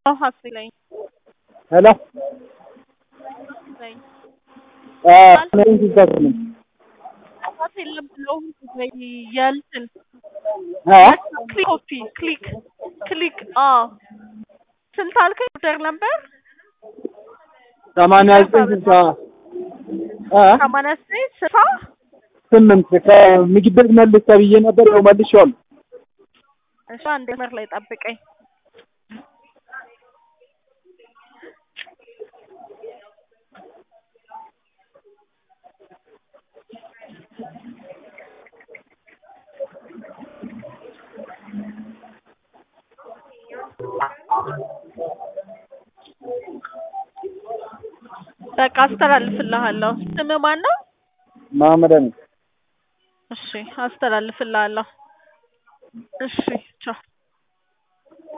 Hustling. Hello? Hustling. Name is Jasmine. Hustling below Yelton. Huh? Click copy. Click. ስንት አልከኝ ቁጥር ነበር? 89 8 ከምግብ ቤት መልስ ተብዬ ነበር ነው መልሼዋለሁ። እሺ አንድ መስመር ላይ ጠብቀኝ። በቃ አስተላልፍልሃለሁ። ስም ማን ነው? መሐመድ አሚን። እሺ አስተላልፍልሃለሁ። እሺ ቻው።